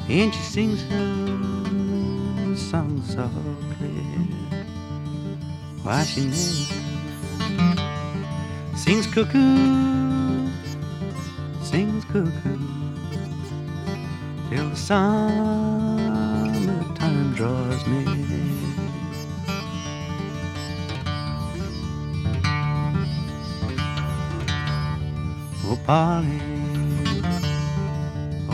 and she sings her song so clear. Why she never sings cuckoo, sings cuckoo till the summertime draws near. Oh, Polly,